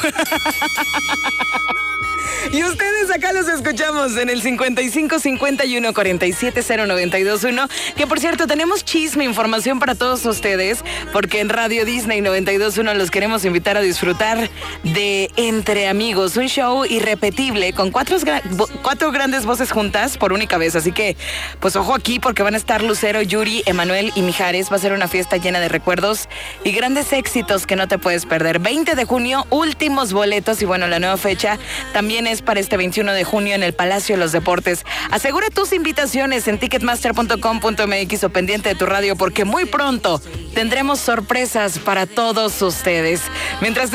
Y ustedes acá los escuchamos en el 55 51 47 0921, que por cierto tenemos chisme, información para todos ustedes, porque en Radio Disney 92.1 los queremos invitar a disfrutar de Entre Amigos, un show irrepetible con cuatro grandes voces juntas por única vez. Así que, pues ojo aquí, porque van a estar Lucero, Yuri, Emanuel y Mijares. Va a ser una fiesta llena de recuerdos y grandes éxitos que no te puedes perder. 20 de junio, últimos boletos, y bueno, la nueva fecha también es para este 21 de junio en el Palacio de los Deportes. Asegura tus invitaciones en ticketmaster.com.mx o pendiente de tu radio, porque muy pronto tendremos sorpresas para todos ustedes. Mientras